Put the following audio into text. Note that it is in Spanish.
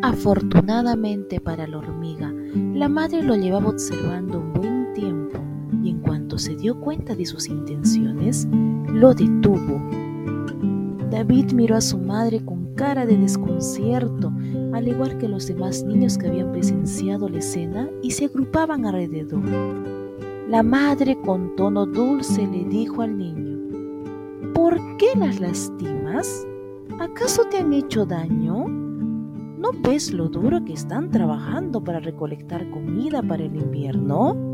Afortunadamente para la hormiga, la madre lo llevaba observando un buen tiempo y en cuanto se dio cuenta de sus intenciones, lo detuvo. David miró a su madre con cara de desconcierto, al igual que los demás niños que habían presenciado la escena y se agrupaban alrededor. La madre con tono dulce le dijo al niño: ¿Por qué las lastimas? ¿Acaso te han hecho daño? ¿No ves lo duro que están trabajando para recolectar comida para el invierno?